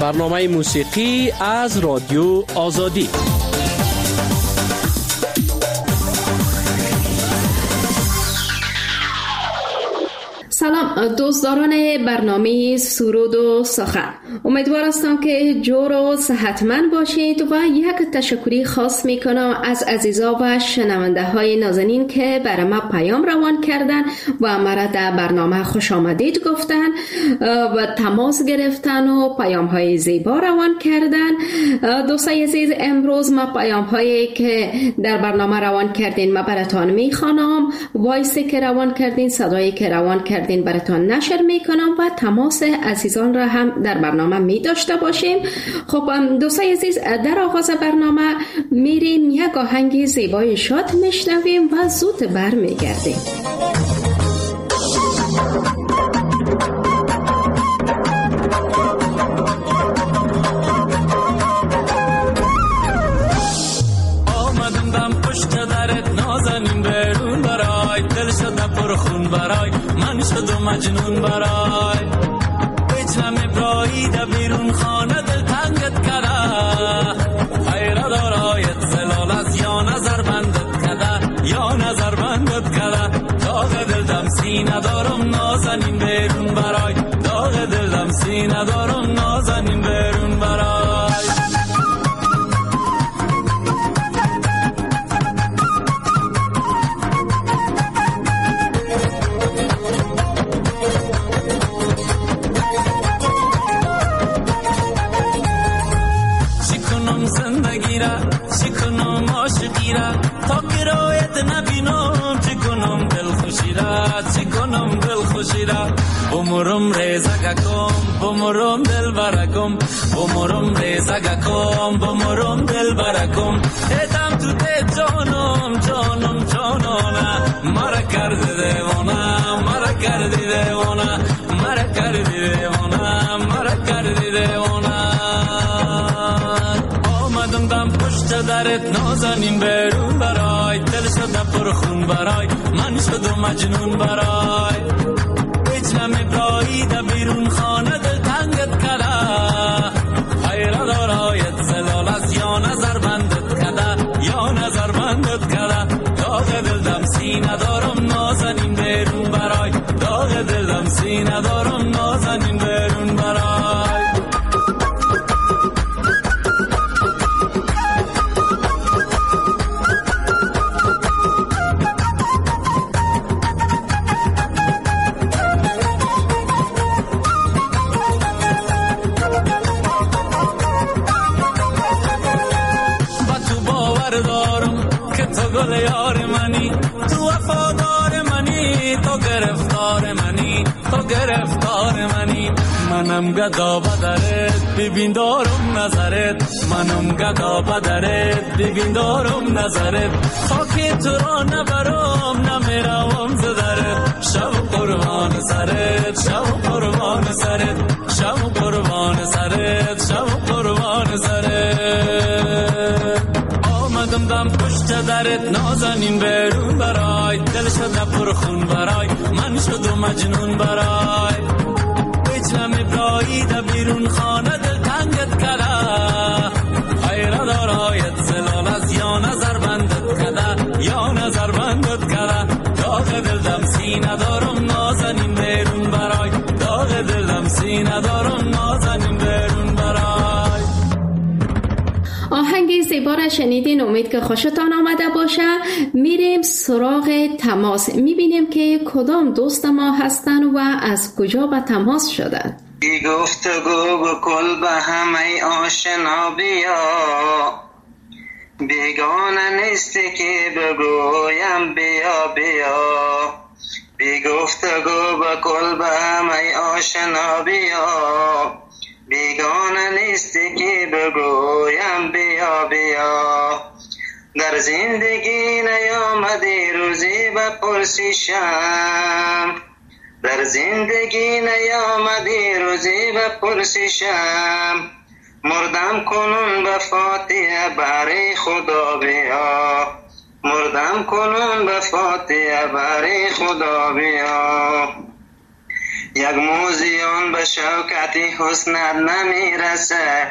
برنامه موسیقی از رادیو آزادی. سلام دوستداران برنامه سرود و سخن، امیدوار هستم که جور و صحتمند باشید و یک تشکری خاص میکنم از عزیزا و شنونده های نازنین که برای ما پیام روان کردن و مرا در برنامه خوش آمدید گفتن و تماس گرفتن و پیام های زیبا روان کردن. دوستای عزیز، امروز ما پیام هایی که در برنامه روان کردین ما براتان میخوانم، وایسی که روان کردین، صدایی که روان کردین براتان نشر میکنم و تماس عزیزان را هم در برنامه می داشته باشیم. خب دوستای عزیز، در آغاز برنامه میریم یک آهنگ زیبای شاد میشنویم و زود برمیگردیم. آمدم دم پشت درت نازنین برون برای دل شده پرخون برای من شد و مجنون برای بچم ابراییده بیرون خانه دل تنگت کرده خیره دارایت زلال از یا نظر بندت کرده یا نظر بندت کرده داغ دل دم سینه دارم نازنین بیرون برای داغ دل دم سینه دارم نازنین بیرون برای چکنم عاشقی را تا گرایت نبینم چکنم دل خوشی را چکنم دل خوشی را بمرم ریزگکم بمرم دل برکم بمرم ریزگکم بمرم دل برکم ایدم تو ده جانم جانم جانانه مرا کردی دیوانه مرا کردی دیوانه مرا کردی دیوانه مرا کردی دیوانه دم پشت درت نازنین برون برای دل شده پرخون برای من شد و مجنون برای بچم ابراییده بیرون خانه دل تنگت کرده خیره دارایت زلال از یا نظر بندت کرده یا نظر بندت کرده داغ دل دم سینه دارم نازنین برون برای داغ دل دم سینه دارم نازنین برون برای گل یار منی تو وفادار منی تو گرفتار منی تو گرفتار منی منم گدا بدرت ببین دارم نظرت منم گدا بدرت ببین دارم نظرت خاکی تو را نبرم نمیروم زدرت شب قربان سرت شب قربان سرت شب قربان سرت شب قربان سرت آمدم دم پشت درت نازنین برون برای دل شده پرخون برای من شد و مجنون برای بچم ابراییده بیرون خانه دل تنگت کرده خیره دارایت زلال از یا نظر بندت کرده یا نظر بندت کرده داغ دل دم سینه دارم نازنین برون برای داغ دل دم سینه دارم نازنین برون برای. آهنگ زیبا را شنیدین، امید که خوشتان آمده باشه. میریم سراغ تماس، میبینیم که کدام دوست ما هستن و از کجا به تماس شدن. بی گفتگو بکل به همه آشنا بیا بیگانه نیستی که بگویم بیا بیا بی گفتگو بکل به همه آشنا بیا بیگانه نیستی که بگویم بیا بیا در زندگی نیامدی روزی بپرسیشم در زندگی نیامدی روزی بپرسیشم مردم کنون به فاتحه برای خدا بیا مردم کنون به فاتحه برای خدا بیا یک موزیان به شوکتی حسنت نمیرسه،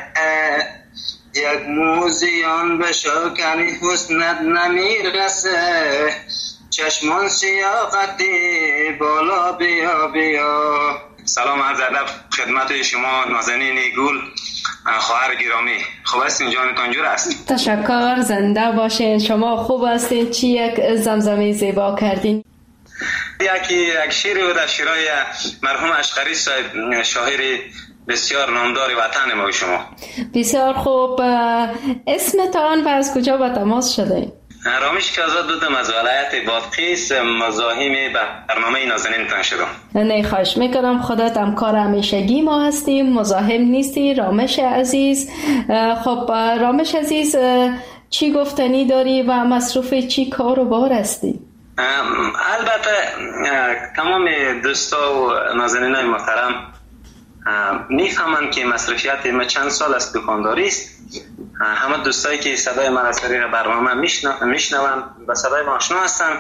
یک موزیان به شوکتی حسنت نمیرسه، چشمان سیاقتی بالا بیا بیا. سلام عرض ادب خدمت شما نازنین گل، خواهر گرامی. خوب هستین؟ جانتان جور است؟ تشکر، زنده باشین. شما خوب هستین؟ چی یک زمزمه زیبا کردین؟ یک شعری بود از شعرهای مرحوم اشقری صاحب، شاعر بسیار نامدار وطن ما. شما بسیار خوب. اسمتان و از کجا با تماس شده؟ رامش کازاد بودم، از ولایت بادغیس، مزاحم برنامه نازنینتان شدم. نه خواهش میکنم، خودت همکار همیشگی ما هستیم، مزاحم نیستی رامش عزیز. خب رامش عزیز، چی گفتنی داری و مصروف چی کار و بار هستی؟ البته تمام دوستا و نازنینای محترم میفهمند که مصروفیت ما چند سال است دکانداری است. همه دوستایی که صدای من از طریق برنامه میشنوند و صدای ما آشنا هستند.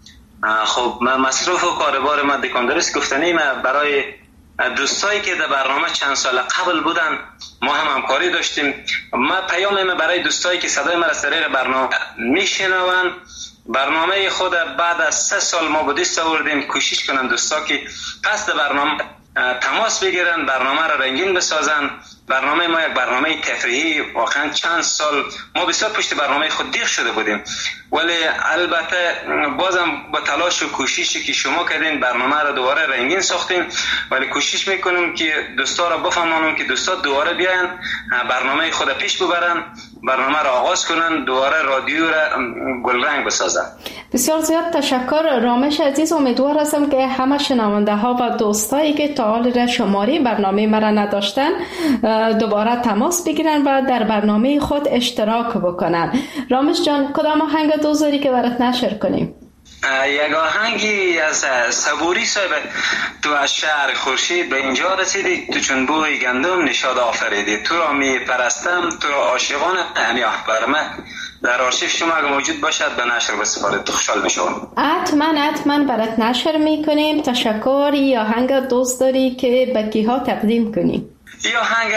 خب من مصروف و کاربار ما دکانداری است. گفتنی ما برای دوستایی که در برنامه چند سال قبل بودن، ما هم همکاری داشتیم. ما پیام ما برای دوستایی که صدای ما از طریق برنامه میشنوند، برنامه خود بعد از 3 سال ما بودیست آوردیم. کوشش کنن دوستا که پس در برنامه تماس بگیرن، برنامه را رنگین بسازن. برنامه ما یک برنامه تفریحی، واقعا چند سال ما بسیار پشت برنامه خود دیغ شده بودیم، ولی البته بازم با تلاش و کوششی که شما کردین برنامه را دوباره رنگین ساختیم. ولی کوشش میکنیم که دوستا را بفهمانیم که دوستا دوباره بیاین برنامه خود پیش ببرن، برنامه را آغاز کنن، دوباره رادیو را گلرنگ بسازن. بسیار زیاد تشکر رامش عزیز. امیدوار هستم که همه شنونده ها و دوستایی که تا حال شماره برنامه مرا نداشتن دوباره تماس بگیرن و در برنامه خود اشتراک بکنن. رامش جان، کدام آهنگ دوست داری که برات نشر کنیم؟ یک آهنگی از صبوری صاحب. تو از شهر خورشید به اینجا رسیدی، تو چون بوی گندم نشاد آفریدی، تو را می پرستم، تو را عاشقان امیاه برمه. در آرشیف شما اگه موجود باشد به نشر بسپارید، تو خوشحال میشم. حتما برات نشر میکنیم. تشکر. یا آهنگ دوست داری که به کیها تقدیم کنی؟ یا آهنگ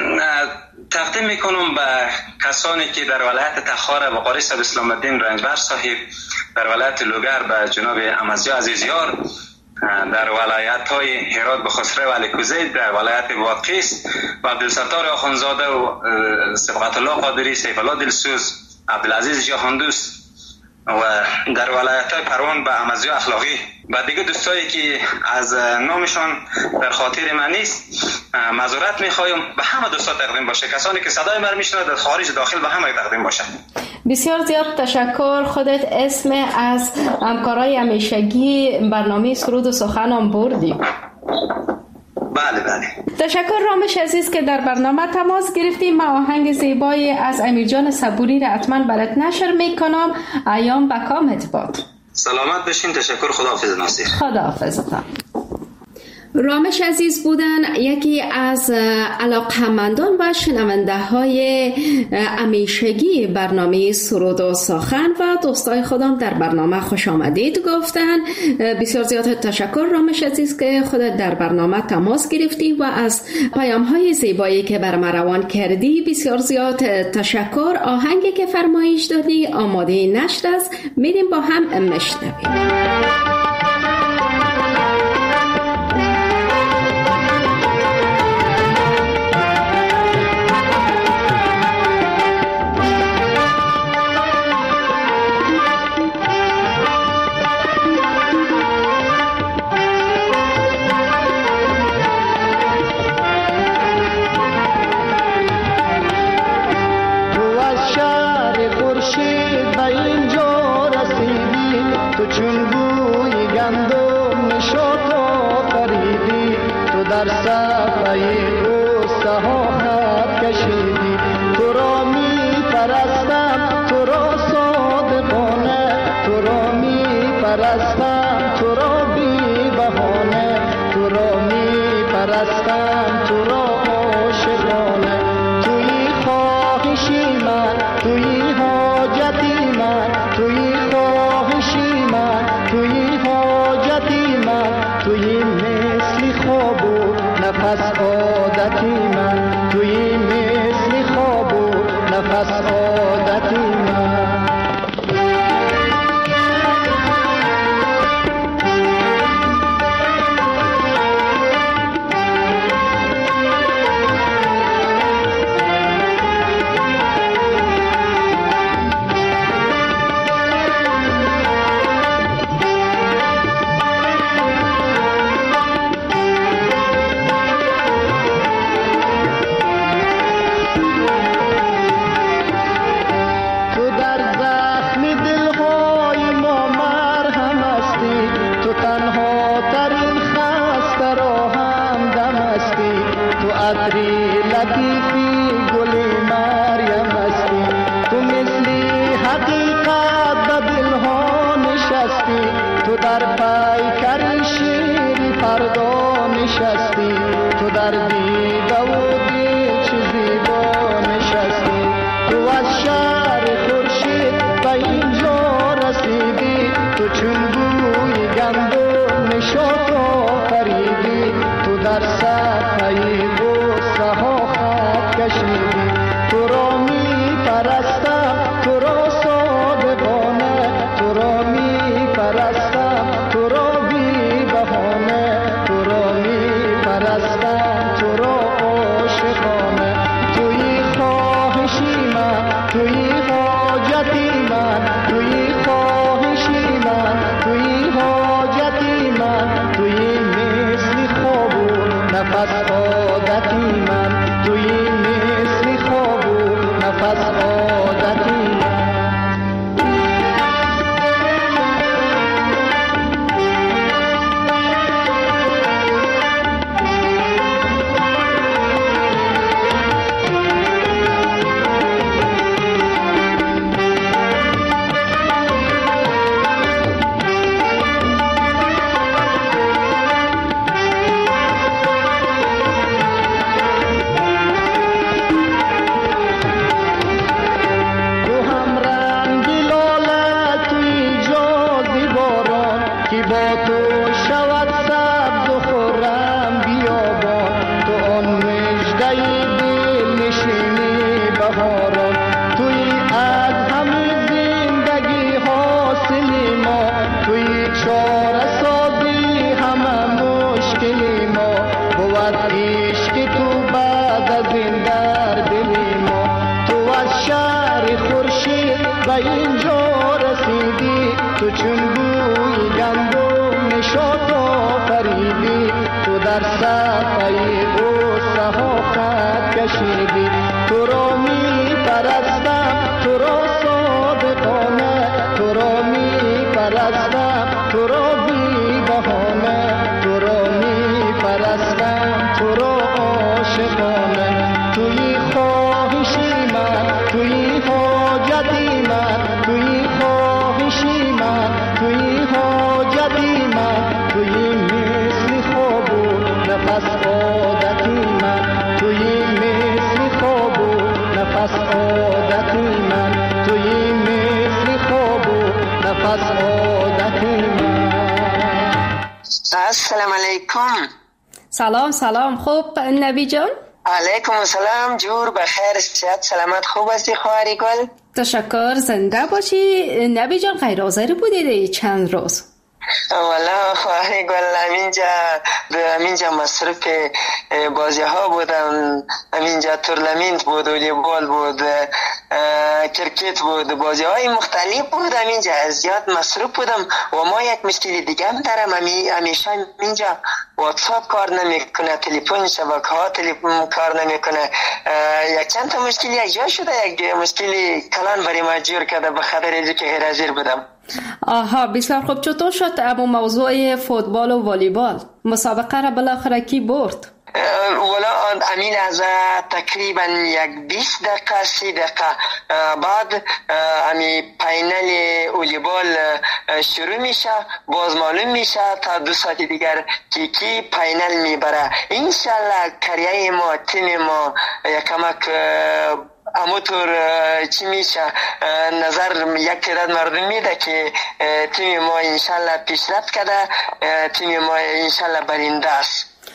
تقدیم میکنم به کسانی که در ولایت تخار به قاری صاحب اسلام الدین رنجبر صاحب، در ولایت لوگر به جناب امزیا عزیزیار، در ولایت های هرات به خسرو علی کوزی، در ولایت بادغیس و عبدالستار آخوندزاده و صبغت الله قادری، سیف الله دلسوز، عبدالعزیز جهاندوست و در ولایت های پروان به امزیا اخلاقی و دیگه دوستایی که از نامشان در خاطر من نیست معذرت میخوایم، به همه دوستا تقدیم باشه. کسانی که صدای من میشنوند در خارج داخل به همه تقدیم باشه. بسیار زیاد تشکر. خودت اسم از همکارای همیشگی برنامه سرود و سخن هم بردی. بله. تشکر رامش عزیز که در برنامه تماس گرفتیم. من آهنگ زیبای از امیرجان صبوری را حتما برات نشر میکنم. ایام بکامت باد. سلامت بشین. تشکر. خداحافظ ناصر. خداحافظتان. رامش عزیز بودن یکی از علاقه‌مندان و شنونده های همیشگی برنامه سرود و سخن و دوستای خودم در برنامه خوش آمدید گفتن. بسیار زیاد تشکر رامش عزیز که خودت در برنامه تماس گرفتی و از پیام های زیبایی که بر ما روان کردی بسیار زیاد تشکر. آهنگی که فرمایش دادی آماده نشر است، میریم با هم مشنویم. توی مثلی خود نفس عادتی من، توی مثل خواب و نفس عادتی من. السلام علیکم. سلام. خوب نبی جان؟ علیکم السلام. جور بخیر، صحت سلامت، خوب هستی خواهری گل؟ تشکر، زنده باشی. نبی جان غیر حاضر بودی چند روز؟ والا خواهری گل همینجا مصروف بازی ها بودم. همینجا تورنمنت بود، والیبال بود، کرکت بود، بازی های مختلف بود. همینجا زیاد مصروف بودم. و ما یک مشکل دیگه هم دارم، همیشه اینجا واتساپ کار نمیکنه، تلفن شبکه ها کار نمیکنه. یک چند تا مشکلی ایجاد شده، یک مشکلی کلان برای ما جور کرده، به خاطر اینکه غیر حاضر بودم. آها، بسیار خوب. چطور شد اما موضوع فوتبال و والیبال؟ مسابقه را بالاخره کی برد؟ والا امین از تقریبا یک 20 دقیقه 30 دقیقه بعد امی پاینل والیبال شروع میشه، باز معلوم میشه تا 2 ساعت دیگر کی پاینل میبره. انشالله کریه ما، تیم ما یکمک همونطور چی میشه نظر یک تعداد مردم میده که تیم ما انشالله پیشرفت کرده، تیم ما انشالله برنده است.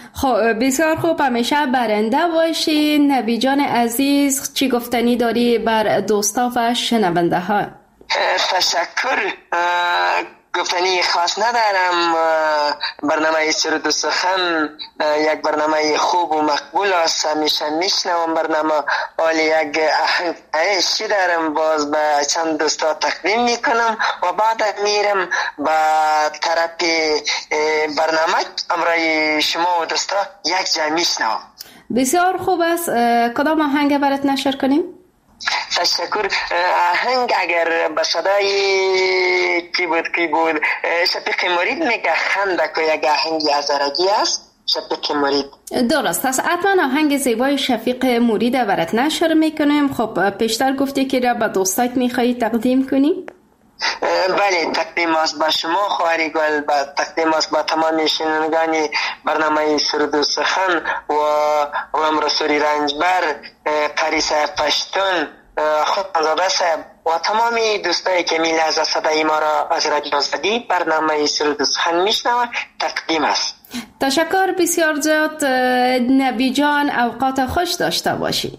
خب بسیار خوب، همیشه برنده باشی. نبی جان عزیز، چی گفتنی داری بر دوستا و شنونده ها؟ تشکر. گفتنی خاص ندارم. برنامه سرود و سخن یک برنامه خوب و مقبول است. همیشه میشنوم برنامه، ولی یک آهنگ عشقی دارم، باز به چند دوستا تقدیم میکنم و بعد میرم به طرف برنامه امرای شما و دوستا یک جا میشنوم. بسیار خوب است. کدام آهنگ برات نشر کنیم؟ تشکر. آهنگ اگر به صدای کی بود شفیق مرید میگه خندک و یک آهنگ ازارگی است. شفیق مرید درست است. حتما آهنگ زیبای شفیق مرید برات نشر میکنیم. خب پیشتر گفتی که را به دوستات میخوایی تقدیم کنی؟ بله، تقدیم است به شما خواهری گل، تقدیم است به تمام شنوندگان برنامه سرود و سخن و امرسوری رنجبر، قاری صاحب پشتون، خودزاده صاحب و تمام دوستایی که می لحظه صدای ما را از رادیو آزادی برنامه سرود و سخن میشنوند تقدیم است. تشکر بسیار زیاد. نبی جان، اوقات خوش داشته باشی.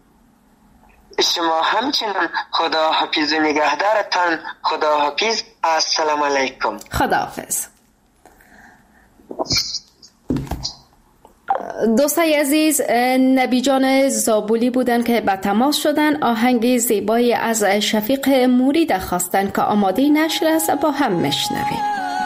شما همچنان. خدا حافظ و نگهدارتان. خدا حافظ. السلام علیکم. خدا حافظ. دوستای عزیز، نبی جان زابولی بودن که به تماس شدن. آهنگ زیبایی از شفیق مرید خواستن که آماده نشر است، با هم میشنویم.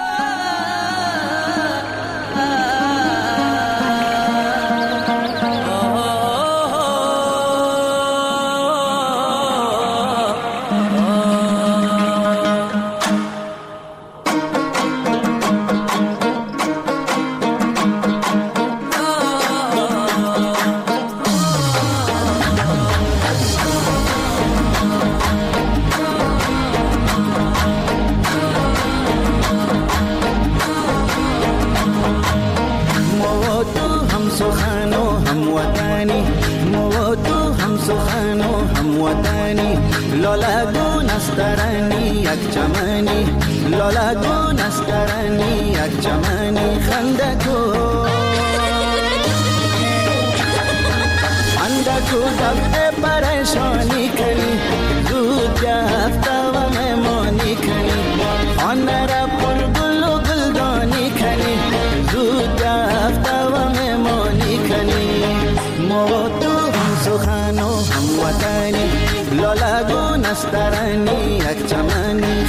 نسترانی یک چمنی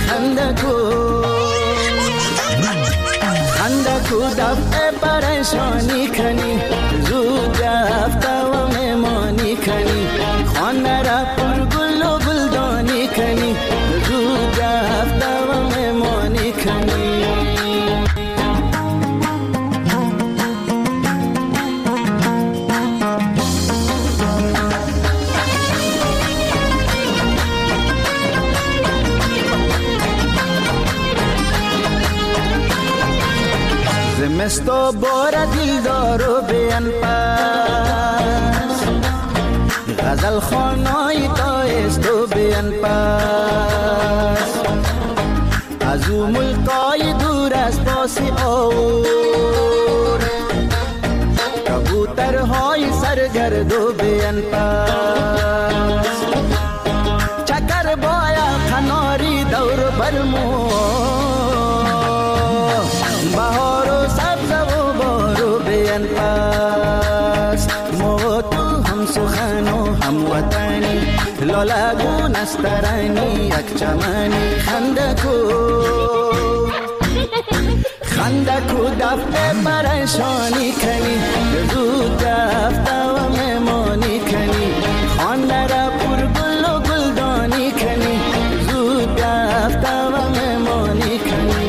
خندکو دفع پریشانی کنی، زود رفته و میمانی کنی، خانه را پر گل و گلدانی کنی، زود رفته و میمانی کنی. زمستو بار دلدارو بیان پس، غزل خانای تایستو بیان پس، از او ملکای دور از پاسی آور، کبوترهای سرگردو بیان پس، چکر بایا کناری دور برمو، بهار و سبز و بارو بیان پس، ما تو هم سخن و هم وطنی، لالگو نسترانی یک چمنی، خندکو دفع پریشانی کنی، زود دفته و میمانی کنی، خانه را پر گل و گلدانی کنی، زود دفته و میمانی کنی.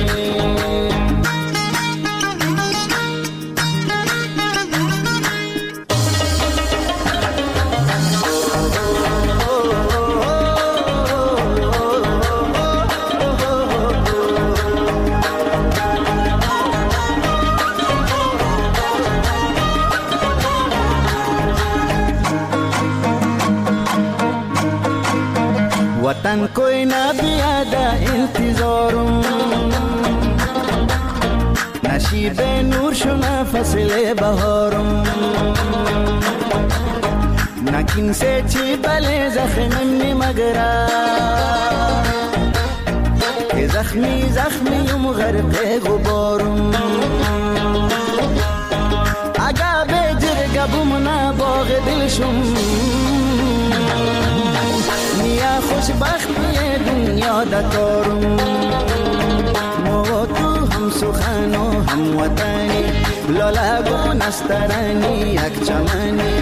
वतन कोई ना भी आदा इंतजारों, नशी نشیب نور شونه فصل بهارم نکین سے چی بله زخمم نمگرا که زخمیم غرق غبارم اگه به جرگه بمونه باغ دلشم نیا خوشبختی دنیا دکارم ما تو هم سخن و هم وطنی لالگو نسترانی یک چمنی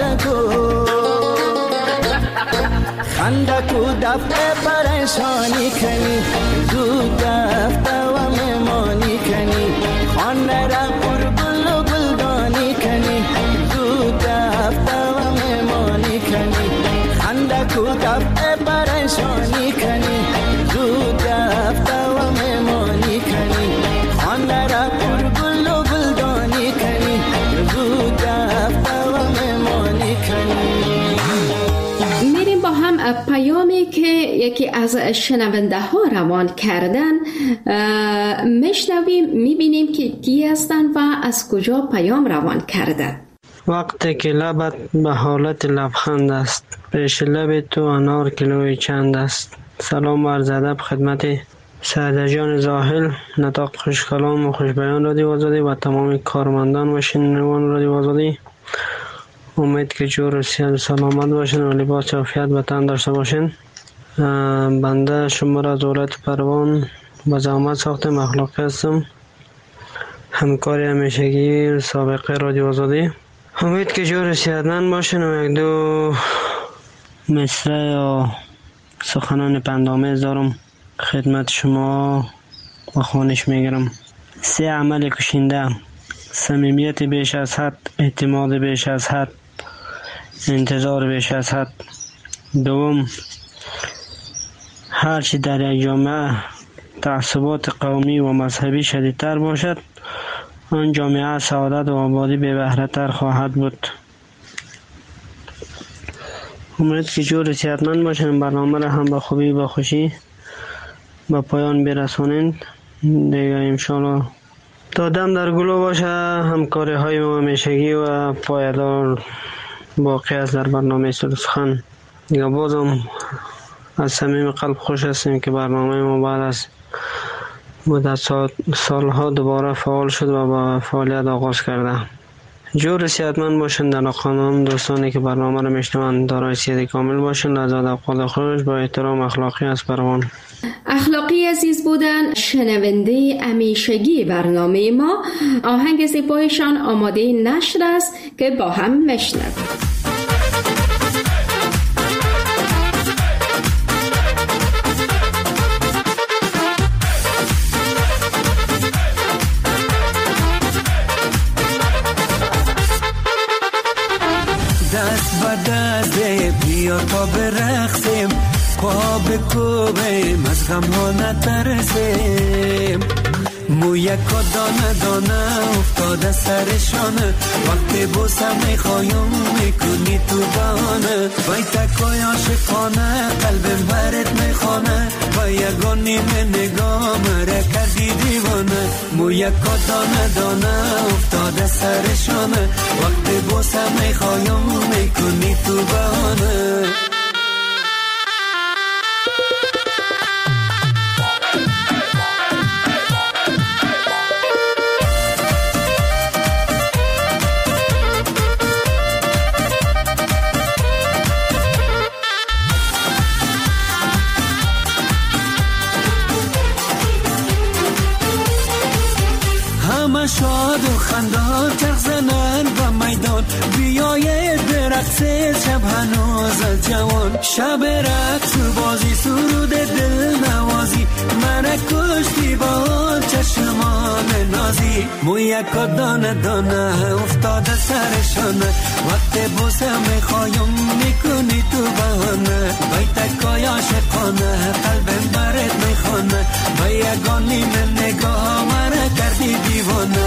خندکو دفع پریشانی کنی زود دفع و مهمانی کنی خانه را پر گل و گلدانی کنی زود دفع و مهمانی کنی خندکو دفع پریشانی کنی زود دفع و مهمانی کنی خانه را پر گل و گلدانی کنی زود دفع و مهمانی کنی. میریم با هم پیامی که یکی از شنونده ها روان کردن میشنویم، میبینیم که کی هستن و از کجا پیام روان کردن. وقتی که لبت به حالت لبخند است، پیش لب تو انار کیلوی چند است. سلام و عرض ادب خدمت سعد جان زاهل، نطاق خوش کلام و خوش بیان رادیو آزادی و تمام کارمندان و شنوندگان رادیو آزادی. امید که جور و صحت و سلامت باشین و لباس عافیت به تن داشته باشین. بنده شما را از دولت پروان با زحمت ساختم اخلاقی هستم، همکاری همیشگی سابقه رادیو آزادی. امید که جور و صحتمند باشین و یک دو مصرع یا سخنان پندآمیز دارم خدمت شما و خوانش میگیرم. 3 عمل کشنده: صمیمیت بیش از حد، اعتماد بیش از حد، انتظار بیش از حد. 2. هرچی در یک جامعه تعصبات قومی و مذهبی شدیدتر باشد، آن جامعه سعادت و آبادی به بهره تر خواهد بود. امید که جور صحتمند باشین، برنامه را هم به خوبی و خوشی به پایان برسانید دیگه انشاءالله. تا دم در گلو باشه، همکاری های ما همیشگی و پایدار باقی است در برنامه سخن. دیگه بازم از صمیم قلب خوش هستیم که برنامه ما بعد از مدت سالها دوباره فعال شد و با فعالیت آغاز کرده. جور صحتمند باشند در خانم دوستانی که برنامه را میشنوند، دارای صحت کامل باشند. از ادب خودش با احترام اخلاقی از پروان. اخلاقی عزیز بودن شنونده همیشگی برنامه ما. آهنگ زیبایشان آماده نشر است که با هم میشنویم. دست به دست بیا تا برقصیم، پا بکوبیم از غم ها نترسیم. موی که دانه دانه افتاده سرشانه، وقتی بوسم میخوایم میکنی تو بانه. وای تکای عاشقانه قلبم برت میخوانه، و یگان نیمه نگاه مره کردی دیوانه. موی که دانه دانه افتاده سرشانه، وقتی بوسم میخوایم میکنی تو بانه. شاد و خندان چرخ زنن و میدان، بیاید برقصه شب هنوز از جوان. شب رقص و بازی سرود دل نوازی، من کشتی با چشمان نازی. موی که دانه دانه افتاده سرشانه، وقت بوسه میخوایم میکنی تو بهانه. وای تکای عاشقانه قلبم برت میخوانه، و یگان نیمه نگاه من کردی دیوانه.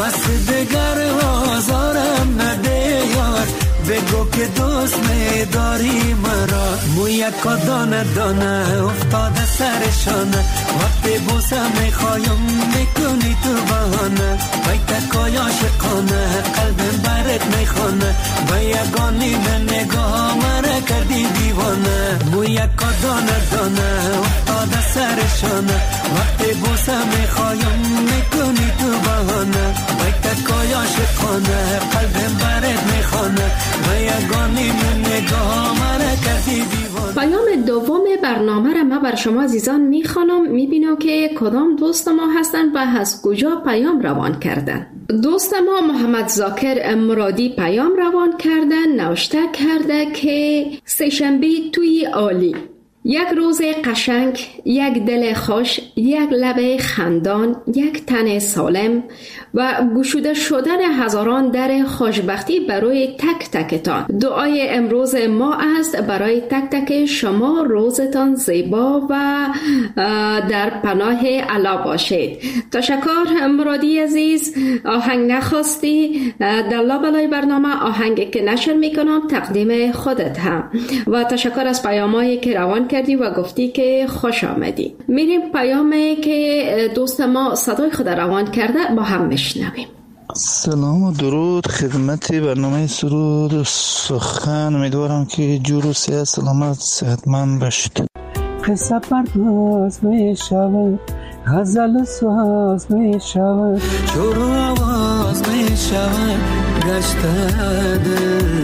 بس دگر آزارم نده یار، بگو که دوست می داری مرا. مویکا دانه دانه افتاده سرشانه، وقتی بوسه میخوایم میکنی تو بهانه. بیتکای عاشقانه قلبم برات میخوانه، به یگانی من نگاه مرا کردی دیوانه. مویکا دانه دانه افتاده سرشانه، وقتی بوسه میخوایم میکنی تو بهانه. بیتکای عاشقانه قلبم برات میخوانه، به یگانی من نگاه مرا کردی دیوانه. پیام دوم برنامه را ما بر شما عزیزان میخوانم، میبینم که کدام دوست ما هستند و از کجا پیام روان کردن. دوست ما محمد ذاکر مرادی پیام روان کردن، نوشته کرده که سه‌شنبه توی عالی، یک روز قشنگ، یک دل خوش، یک لب خندان، یک تن سالم و گشوده شدن هزاران در خوشبختی برای تک تکتان. دعای امروز ما است برای تک تک شما، روزتان زیبا و در پناه الله باشید. تشکر مرادی عزیز. آهنگ نخواستی در لابلای برنامه، آهنگی که نشر میکنم تقدیم خودت هم، و تشکر از پیامایی که روان کردی و گفتی که خوش آمدی. میریم پیامی که دوست ما صدای خود روان کرده با هم میشنویم. سلام و درود خدمت برنامه سرود و سخن. امیدوارم که جور و سیاه سلامت صحتمند باشید. قصه پرداز می شود، غزل ساز می شود، شور و آواز می شود، گشته دل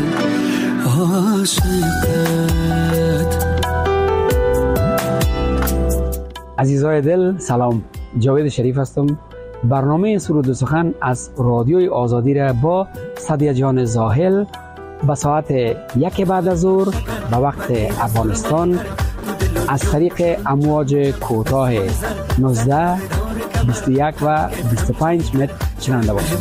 عاشقت. عزیزای دل سلام، جاوید شریف هستم. برنامه سرود و سخن از رادیوی آزادی را با صدیه جان زاهل به ساعت 1 بعد از ظهر به وقت افغانستان از طریق امواج کوتاه 19 21 و 25 متر شنونده باشید.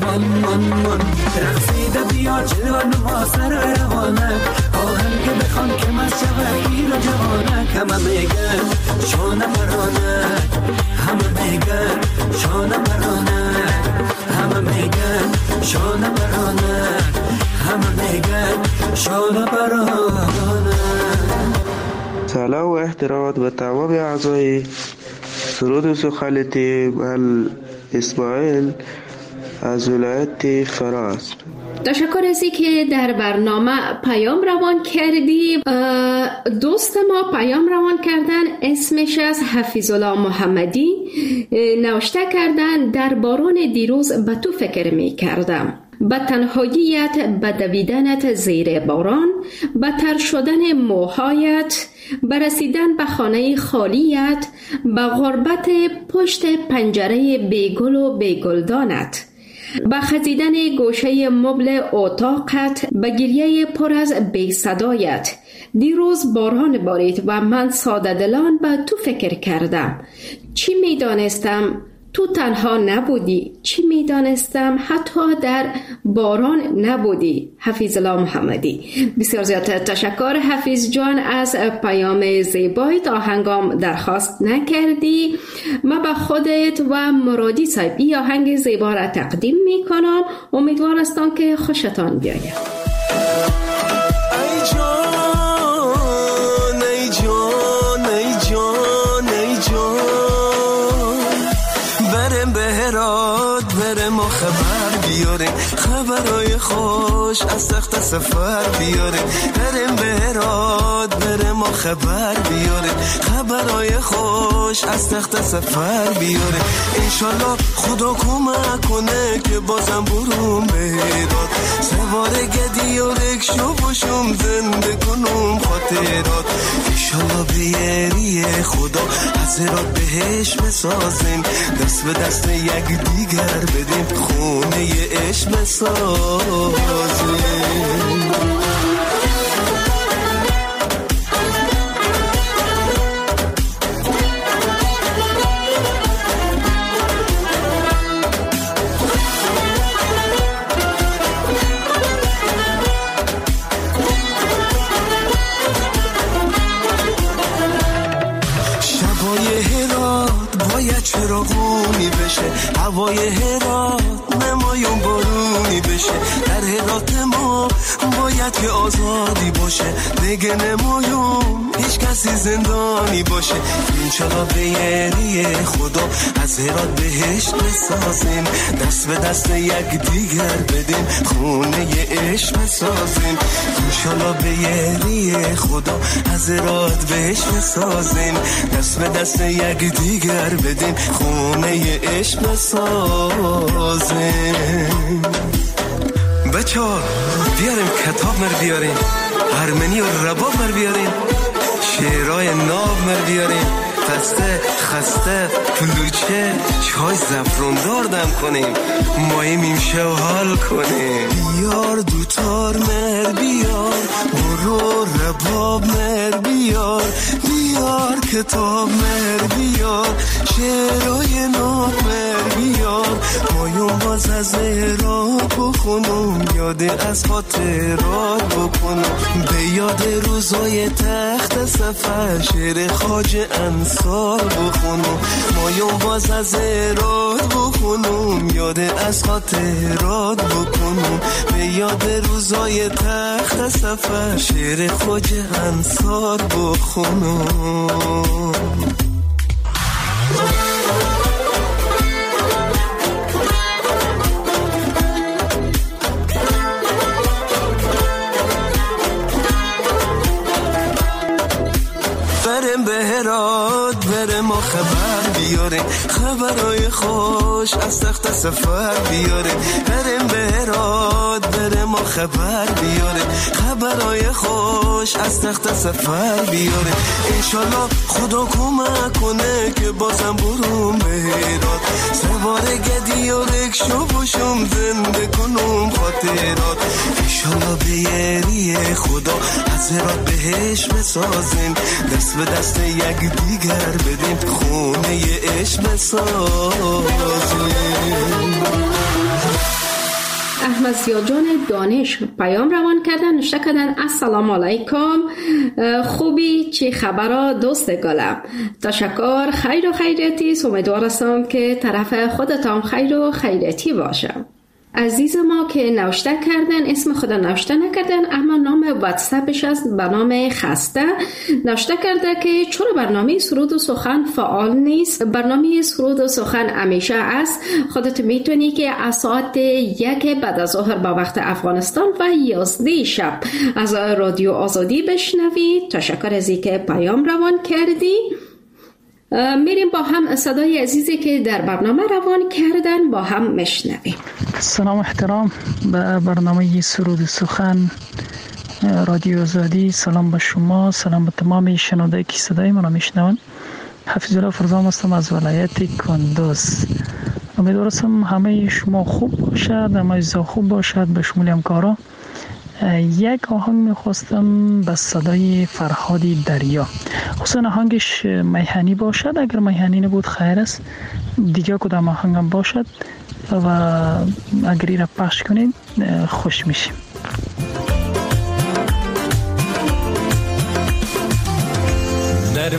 سلام و احترامات به تمام اعضای سرود و سخنتی اسماعیل از ولایت فراس. تشکر ازی که در برنامه پیام روان کردی. دوست ما پیام روان کردن، اسمش از حفیظالله محمدی، نوشته کردن در باران دیروز به تو فکر می کردم، به تنهاییت، به دویدنت زیر باران، به تر شدن موهایت، به رسیدن به خانه خالیت، به غربت پشت پنجره بیگل و بیگلدانت، به خزیدن گوشه مبل اتاقت، به گریه پر از بی صدایت. دیروز باران بارید و من ساده دلان به تو فکر کردم. چی می دانستم تو تنها نبودی، چی می دانستم حتی در باران نبودی. حفیظالله محمدی. بسیار زیاد تشکر حفیظ جان از پیام زیبایت. آهنگام درخواست نکردی، من به خودت و مرادی صاحبی آهنگ زیبا را تقدیم می کنم. امیدوار هستم که خوشتان بیاید. ای جان ای جان ای جان ای جان، برم به هرات برم و خبر بیاریم، خبرای خوش از تخت سفر بیاریم. برم به هرات برم و خبر بیاریم، خبرای خوش از تخت سفر بیاریم. انشالله خدا کمک کنه که بازم برون به هرات، سوار گدی و رکشو باشم زنده کنم خاطرات. انشالله بیاری خدا از هرات بهش بسازیم، دست به دست یک دیگر بدیم، خونه عشق بسازیم. هوای هرات نمای حیات ما باید که آزادی باشه، دیگه نمایون هیچ کسی زندانی باشه. انشالله به یری خدا از هرات بهشت بسازیم، دست به دست یک دیگر بدیم، خونه عشق بسازیم. انشالله به یری خدا از هرات بهشت بسازیم، دست به دست یک دیگر بدیم، خونه عشق بسازیم. بچه‌ها بیاریم کتاب مر بیاریم، ارمنی و رباب مر بیاریم، شعرهای ناب مر بیاریم، پسته خسته کلوچه چای زفروندار دم کنیم، ماییم ایمشه و حال کنیم. بیار دوتار مر بیار، برو رباب مر بیار، بیار کتاب مر بیار، شعرهای ناب مر بیار، ماییم باز از هرات بخونم، یاد از خاطرات بکنم، به یاد روزای تخت سفر شعر خواجه انصار بخونم، ماییم باز از هرات بخونم، یاد از خاطرات بکنم، به یاد روزای تخت سفر شعر خواجه انصار بخونم. بریم به هرات بریم و خبر بیاریم، خبرهای خوش از تخت سفر بیاریم. بریم به هرات بریم و خبر بیاریم، خبرهای خوش از تخت سفر بیاریم. انشالله خدا کمک کنه که بازم بروم به هرات، سوار گدی و رکشو باشم زنده کنم خاطرات. انشالله به یری خدا از هرات بهش بسازیم، دست به دست یک دیگر بدیم، خونه عشق بسازیم. احمد زیاجان دانش پیام روان کردن، نوشته کردن السلام علیکم، خوبی چی خبرها دوست گلم؟ تشکر، خیر و خیریتی، امیدوارم که طرف خودتان خیر و خیریتی باشه. عزیز ما که نوشته کردن اسم خود نوشته نکردن اما نام واتساپش است به نام خسته، نوشته کرده که چرا برنامه سرود و سخن فعال نیست؟ برنامه سرود و سخن همیشه است، خودت میتونی که از ساعت 1 بعد از ظهر با وقت افغانستان و 11 شب از رادیو آزادی بشنوی. تشکر از اینکه پیام روان کردی. میریم با هم صدای عزیزی که در برنامه روان کردن با هم میشنویم. سلام احترام به برنامه سرود سخن رادیو آزادی، سلام به شما، سلام به تمام شنونده که صدای من میشنون. حفیظ الله فرزام هستم از ولایت کندوز. امیدوارم همه شما خوب باشد، همه چیزا خوب باشد به شمول همکارا. یک آهنگ میخواستم به صدای فرهادی دریا، خصوصا آهنگش میهنی باشد، اگر میهنی نبود خیر است، دیگه کدام آهنگم باشد و اگر این را پخش کنید خوش میشیم. در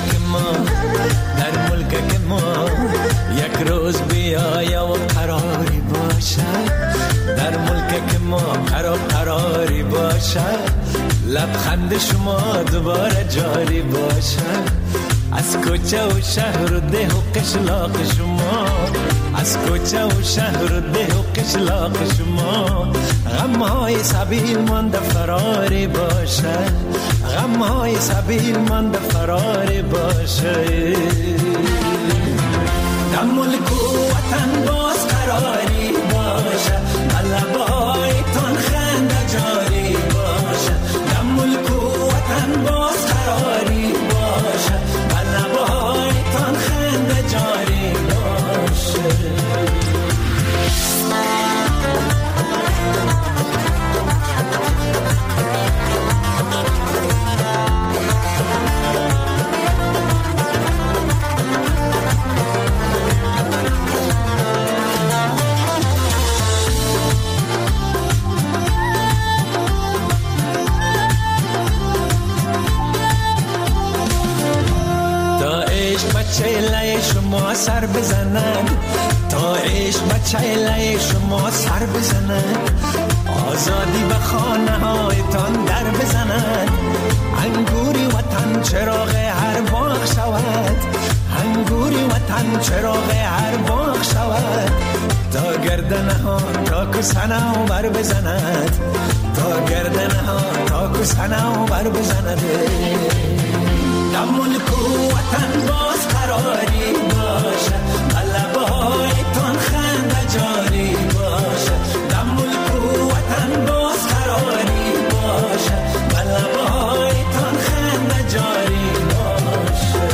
ملک ما یک روز بیایا و قراری باشد، در ملک ما قراری باشد، لبخند شما دوباره جاری باشد، از کوچه و شهر و ده و قشلاق شما، از کوچه و شهر و ده و قشلاق شما، غمهای سبیل مانده فراری باشد، غمهای سبیل مانده فراری باشد. در ملک و وطن باز قراری باشد، لبایتان خنده جاری باشد، در ملک و وطن باز قراری باشد، لبایتان خنده جاری باشد. چهله شما سر بزنن، تا عشق بچهله شما سر بزنن، آزادی به خانه هایتان در بزند، انگوری وطن چراغ هر باغ شود، انگوری وطن چراغ هر باغ شود، تا گردن ها تا کسنه و بر بزند، تا گردن ها تا کسنه و بر بزند. در ملک و وطن باز قراری باشه، لبه هایتان خنده جاری باشه، در ملک و وطن باز قراری باشه، لبه هایتان خنده جاری باشه.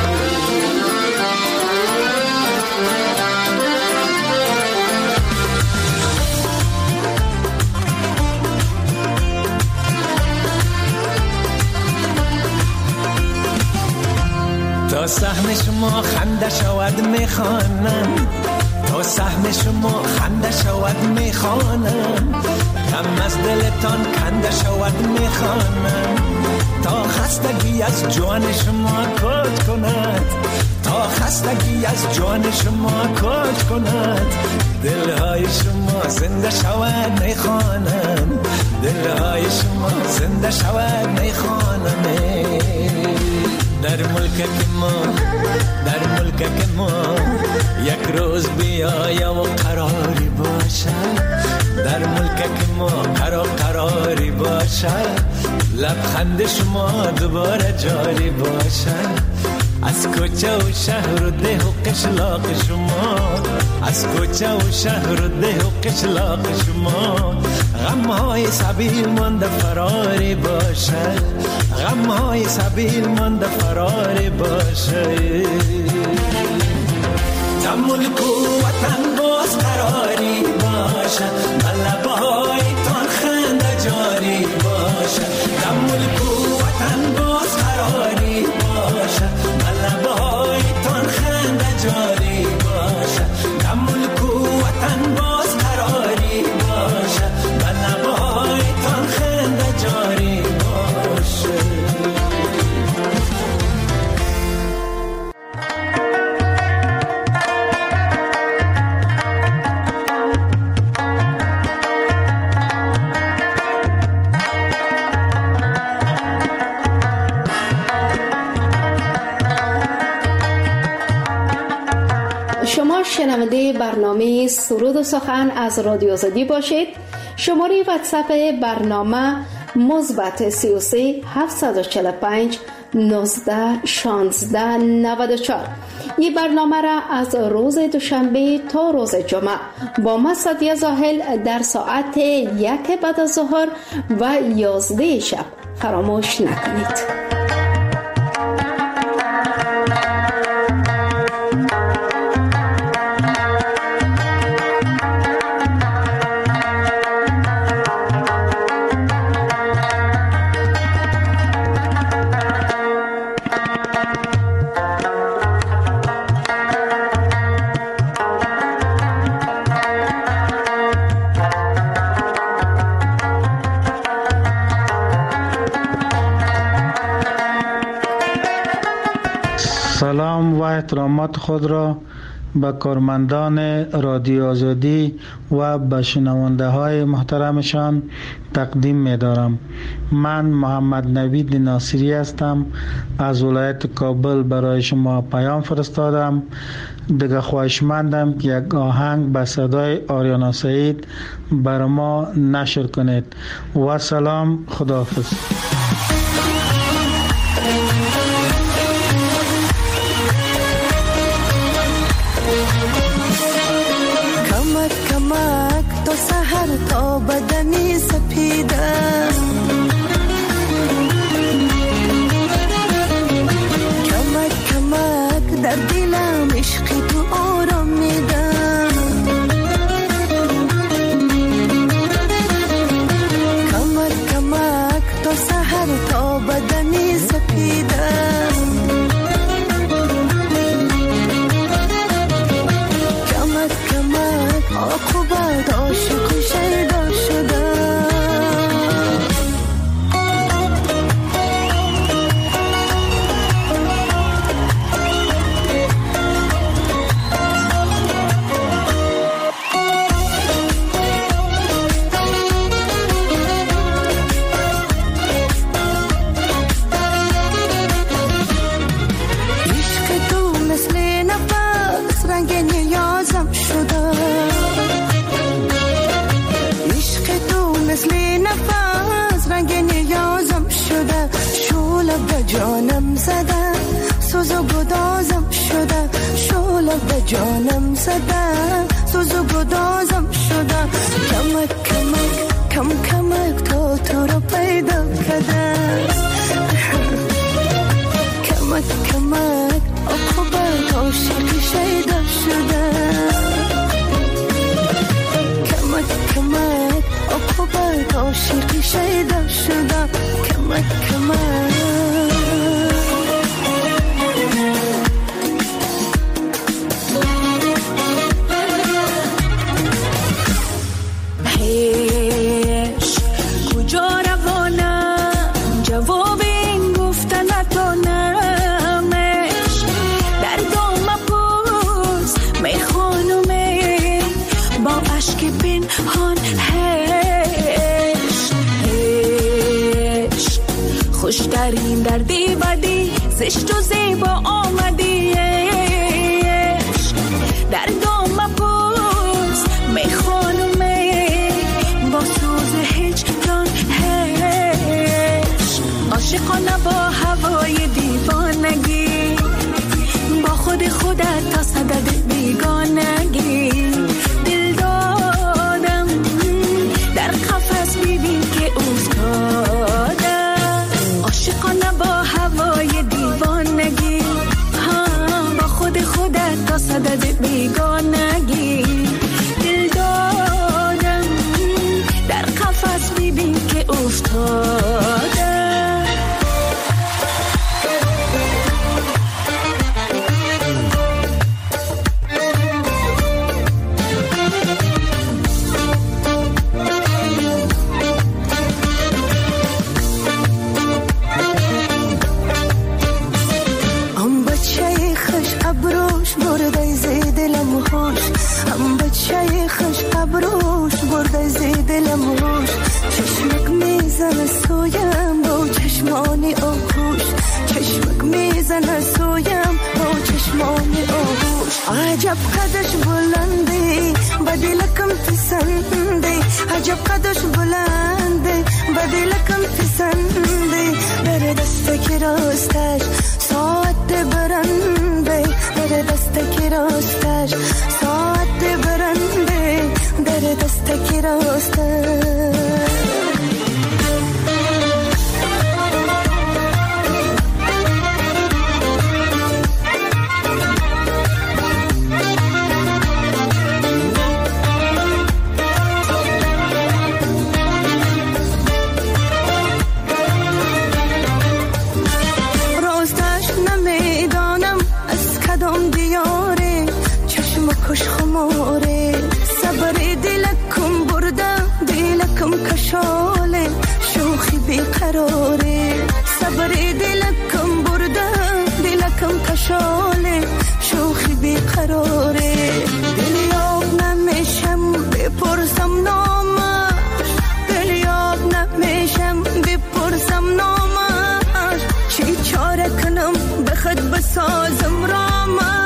تا سهم شما خنده شود میخوانم، تا سهم شما خنده شود میخوانم، غم از دلتان کنده شود میخوانم، تا خستگی از جان شما کج کند، تا خستگی از جان شما کج کند، دلهای شما زنده شود میخوانم، دلهای شما زنده شود میخوانم. در ملک ما، در ملک ما یک روز بیایا و قراری باشد، در ملک ما قراری باشد، لبخند شما دوباره جاری باشد، از کوچه و شهر و ده و قشلاق شما، از کوچه و شهر و ده و قشلاق شما، غمهای سبیل مانده فراری باشد، غمهای سبیل مانده فراری باشد. در ملک و وطن باز قراری باشد، لبه هایتان خنده جاری باشد، در ملک و وطن باز قراری باشد، لبه هایتان خنده جاری باشد، در ملک و وطن باز قراری باشد، لبه هایتان خنده جاری باشد. شما شنونده برنامه سرود و سخن از رادیو آزادی باشید. شماره واتساپ برنامه مثبت 33 745 19 16 94. این برنامه را از روز دوشنبه تا روز جمعه با من سعدیه زاهل در ساعت 1 بعد از ظهر و 11 شب فراموش نکنید. سلام و احترامات خود را به کارمندان رادیو آزادی و به شنونده های محترمشان تقدیم می دارم. من محمد نوید ناصری هستم، از ولایت کابل برای شما پیام فرستادم. دیگه خواهشمندم که یک آهنگ به صدای آریانا سعید بر ما نشر کنید. و سلام، خداحافظ. تا بدنی سپیده کمک کمک در دلم عشقی تو آرام میده کمک کمک تا سحر تا بدنی سپیده کمک کمک عاقبت عاشق شیدا شده سوز و گدازم شده شعله به جانم زده سوز و گدازم شده کمک کمک کم کمک تو رو پیدا کرده کمک کمک عقوبت عاشقی شیدا شده کمک کمک عقوبت عاشقی شیدا شده کمک کمک خوشترین در دیوادی زشت و زیبا آمدی در دام پوز می خانومه با سوز هجران هش عاشقانه با هوای دیوانگی با خودت تا صدد بیگانگی دل دادم در قفس ببین که افتاده عاشقانه با هوای دیوانگی با خودت تا صدد بیگانگی دل دادم در قفس ببین که افتاده چشمک میزنه سویم با چشمانی آغوش چشمک میزنه سویم با چشمانی آغوش عجب قدش بلنده بدلکم پسنده عجب قدش بلنده بدلکم پسنده در دست که راستش ساعت برنده در دست که راستش ساعت برنده در دست که راستش خوش خماره صبر دلکم برده دلکم کشاله شوخی بیقراره صبر دلکم برده دلکم کشاله شوخی بیقراره دلیاب نمیشم بپرسم نامش دلیاب نمیشم بپرسم نامش چی چاره کنم بخد بسازم رامش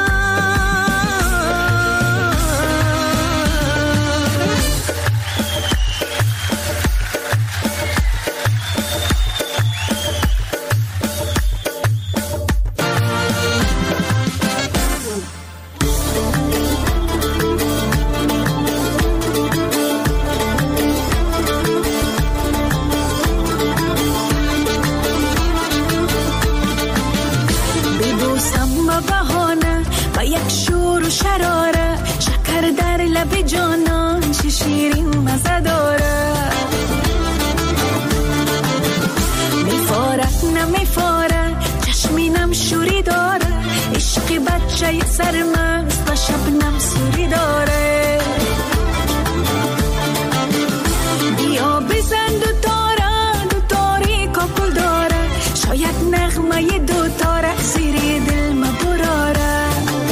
بچه سرمست و شبنم سوری داره بیا بزن دو تاری کاکل داره شاید نغمه دو تاره زیر دل مبراره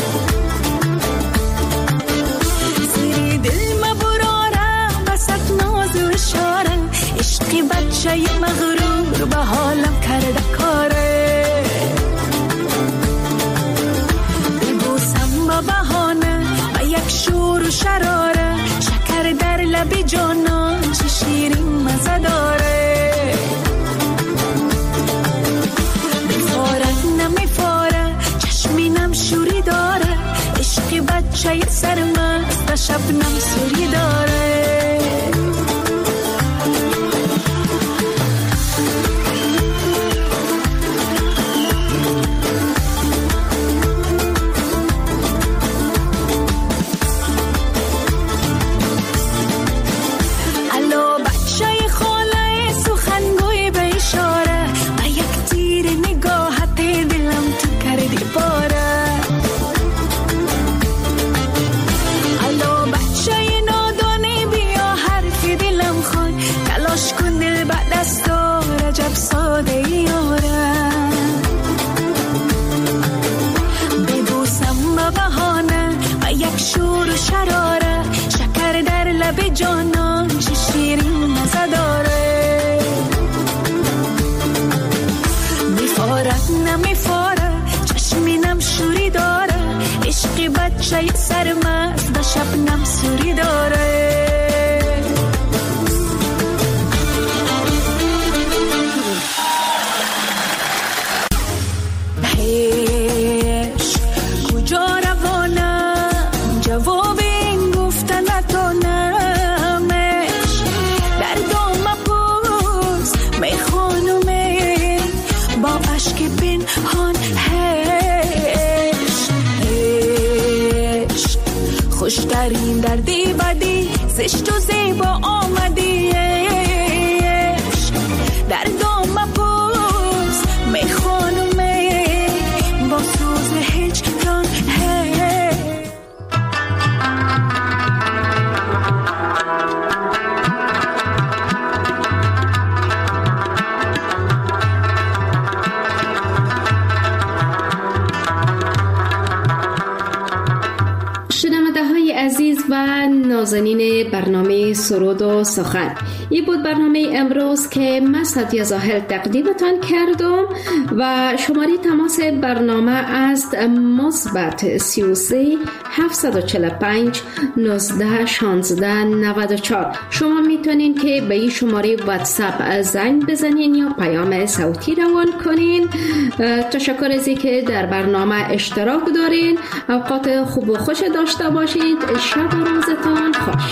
زیر دل مبراره بسط ناز و اشاره عشقی بچه مغرور به حالم کرده کاره بهانه و یک شور و شراره شکر در لب جانان چه شیرین مزه داره میفارد نمیفاره خوش کن دل بعد از تو رجب ساده یارم ببوسم با بهانه و یک شور و شراره شکر در لب جانان چه شیرین مزه داره میفارد نمیفاره چشمی نم شوری داره عشقی بچه سرمست و شبنم سوری داره خوشترین دردی بدی زشت و زیبا آمدی در دام پوز میخوانم با سوز هجران عزیز و نازنین برنامه سرود و سخن، این بود برنامه امروز که من سعدیه زاهل تقدیمتان کردم و شماره تماس برنامه است مثبت 33 745 19 16 94. شما میتونین که به این شماره واتساپ زنگ بزنین یا پیام صوتی روان کنین. تشکر از اینکه در برنامه اشتراک دارین. اوقات خوب و خوش داشته باشید. شب و روزتان خوش.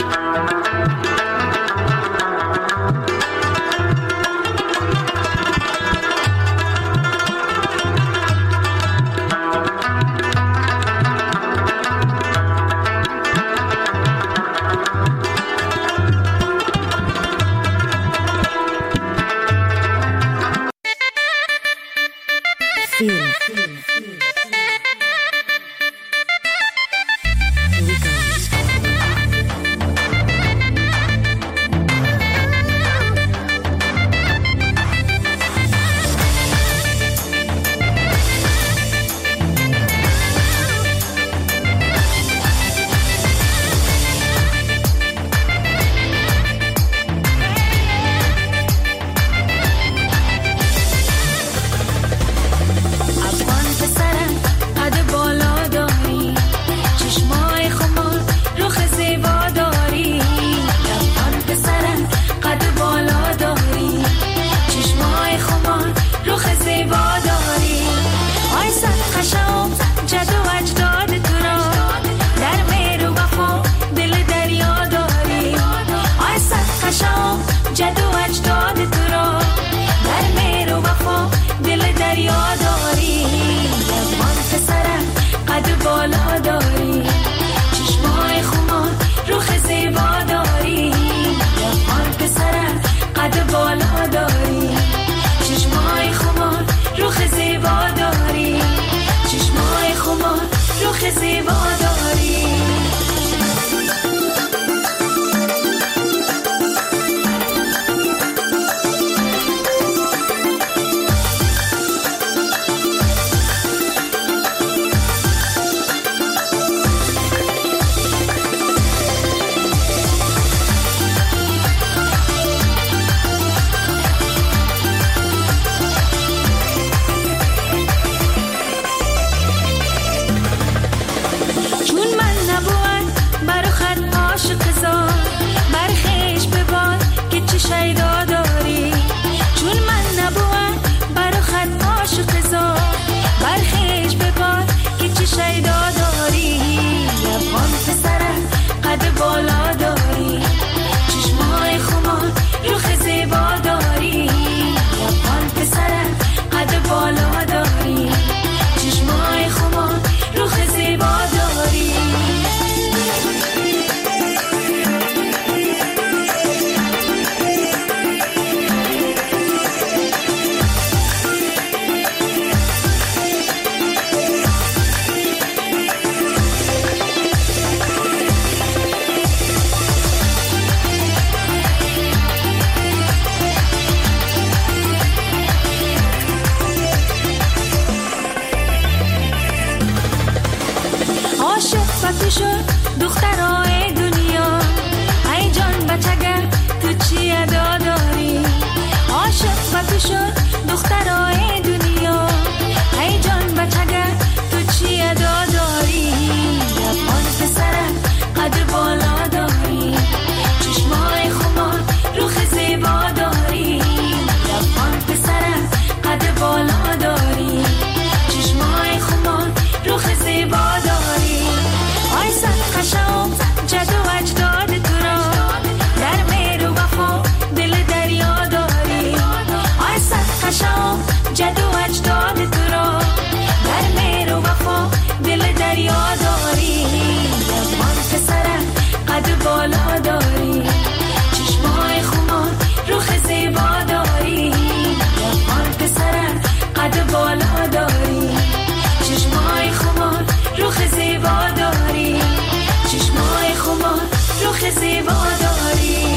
پتی شد دخترای دنیا. ای جان بچگه تو چی ادا داری؟ عاشق پتی شد دخترای دنیا. ای جان بچگه تو چی ادا داری؟ لبان پسره قد بالا داری، چشمای خمار روخ زیبا داری. لبان پسره قد بالا داری، چشمای خمار روخ زیبا داری. آی صد قشم جد و اجداد تو را، در مهر و وفا دل دریا داری. آی صد قشم جد و اجداد تو را، در مهر و وفا دل دریا داری. لبان پسره قد بالا داری، چشمای خمار روخ زیبا داری. لبان پسره قد بالا داری، چشمای خمار روخ زیبا داری. چشمای خمار روخ زیبا داری.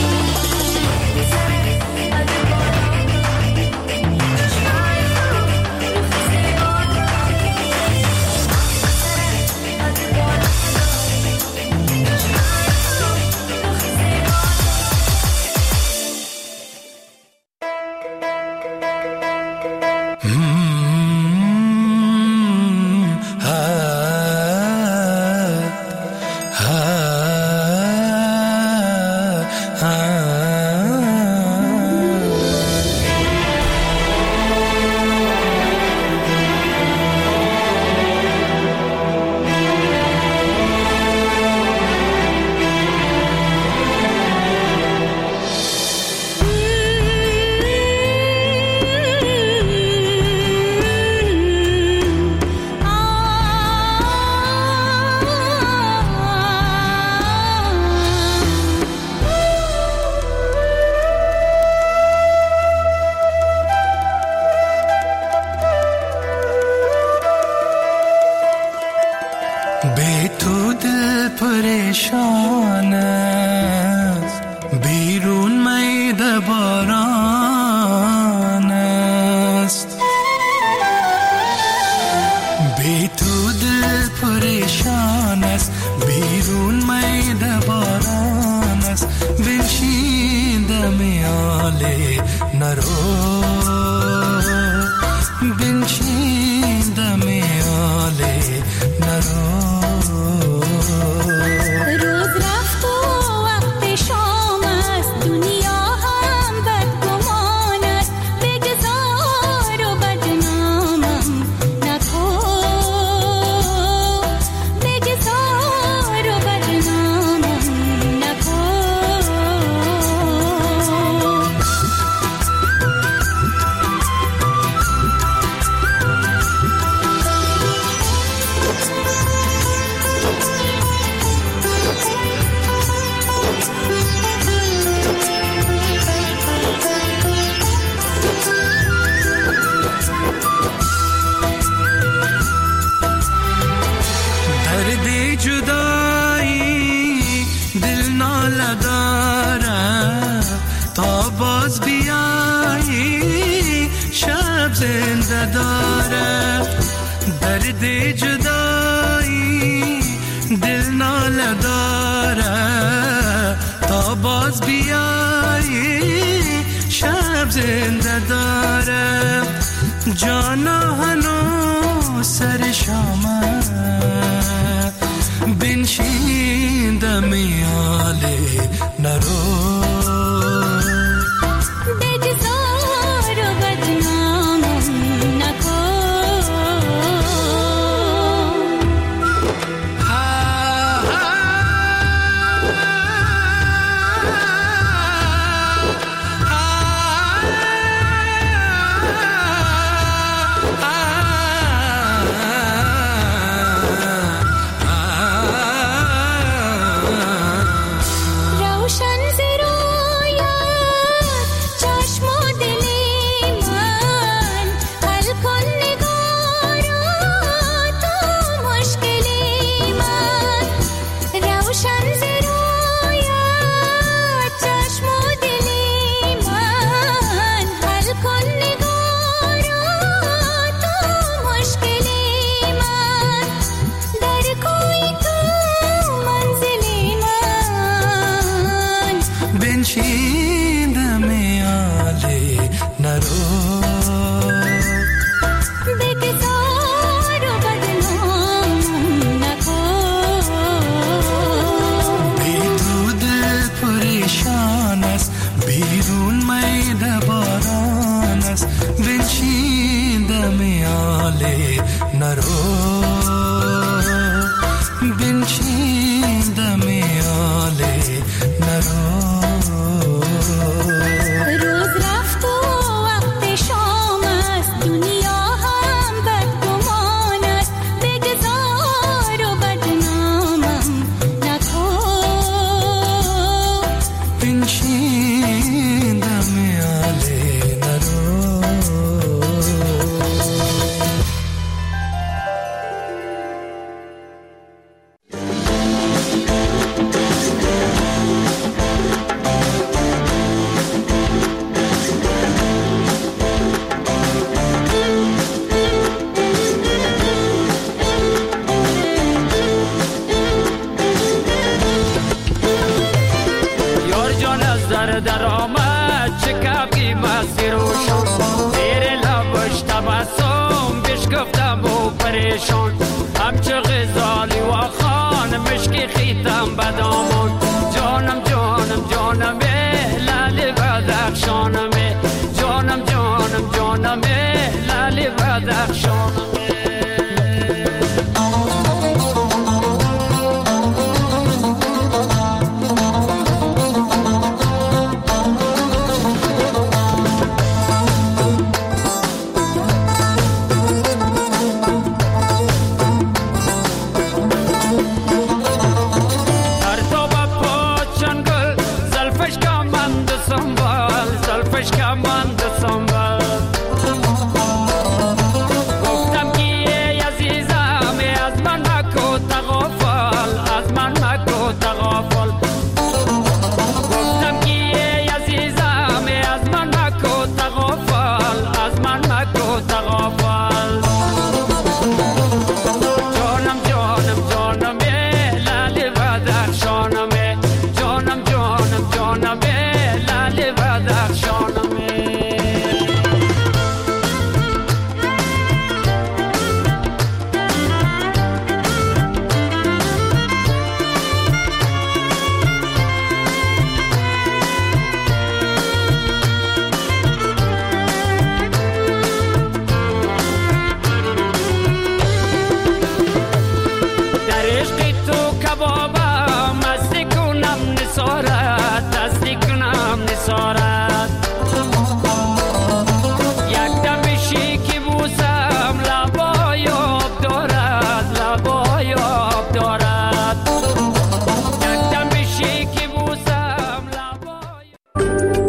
دمیالی نرو بیرون میده باران است بنشین دمیالی نرو بنشین دمیالی نرو روز رفت و وقت شام است دنیا هم بدگمان است بگذار و بدنامم نکن بنشین دمیالی نرو یار جان از در آمد چه کبی مسیروشان زیر لبش تبسم بشکفتم و پریشان همچه غزالی و خان مشکی خیتم بدامون جانم جانم جانم لالی بدخشانم جانم جانم جانم لالی بدخشانم زلفش کمند سنبل گفتم که ای عزیزم از من مکو تغافل از من مکو تغافل گفتم که ای عزیزم از من مکو تغافل از من مکو تغافل جانم جانم جانم لالی بدخشانم جانم جانم جانم لالی بدخشانم